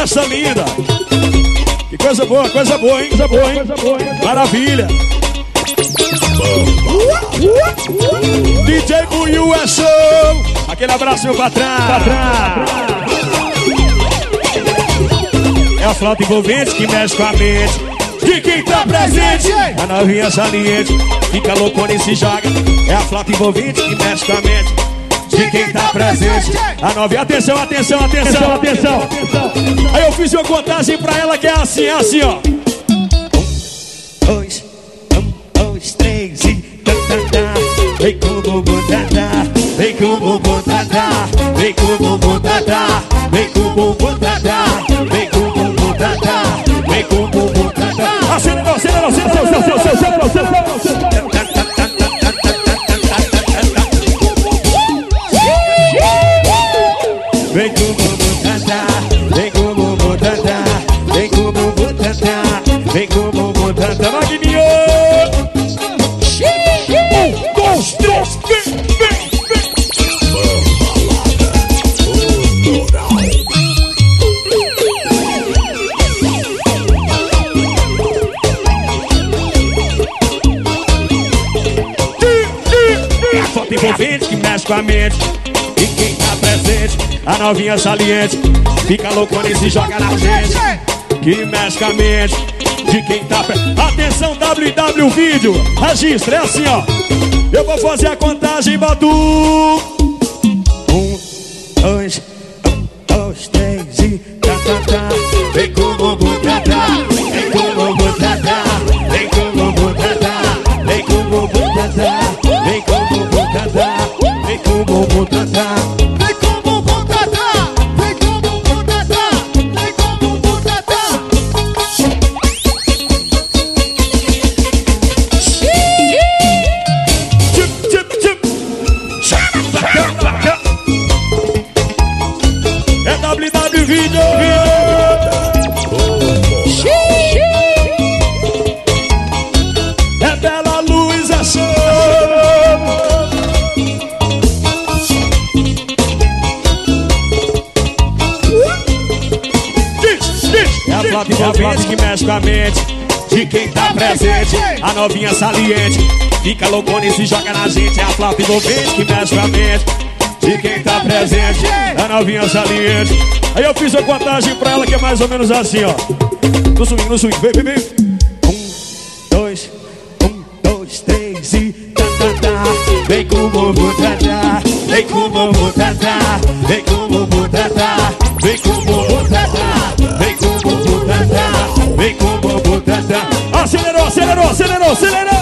festa linda. Que coisa boa, hein? Coisa boa, hein? Maravilha. DJ Buiu é show. Aquele abraço, meu patrão. É a flauta envolvente que mexe com a mente de quem tá presente. A novinha saliente fica loucona e se joga. É a flauta envolvente que mexe com a mente de quem tá presente. A novinha, atenção. Aí eu fiz uma contagem pra ela que é assim, ó. 1, 2, 3 e tá. Vem com o bumbum tá. Vem com o bumbum tá. Vem com o bumbum tá. Vem com o bumbum tá. Vem com o bumbum tá. Vem com o bumbum tá. Acelerou. Vem com o bumbum tá. Vem com o bumbum tá. Vem com o bumbum tá. Vem com o bumbum tá. Magninho. 1, 2, 3, vem. É a foto envolvente que mexe com a mente e quem tá presente. A novinha saliente fica loucona e se joga na gente que mexe com a mente de quem tá presente. Atenção, WW Vídeo, registra, é assim, ó. Eu vou fazer a contagem, boto 1, 2, 3 e tá. Vem com o bumbum tá. Vem com o bumbum tá. Vem com o bumbum tá. Vem com o bumbum tá. Vem com o bumbum tá. Vem com o bumbum tá. Vem com o bumbum tá. Vem com o bumbum tá. Vem com o bumbum tá. É WW Vídeo. É Bela Luz, é show. É a flauta envolvente que mexe com a mente de quem tá presente. A novinha saliente fica loucona e se joga na gente. É a flauta envolvente que mexe com a mente de quem tá presente. A novinha saliente. Aí eu fiz a contagem pra ela que é mais ou menos assim, ó. No swing, vem. 1, 2, 3 e tá. Vem com o bumbum tá. Vem com o bumbum tá. Vem com o bumbum tá. Vem com o bumbum tá. Vem com o bumbum tá. Vem com o bumbum tá. Acelerou.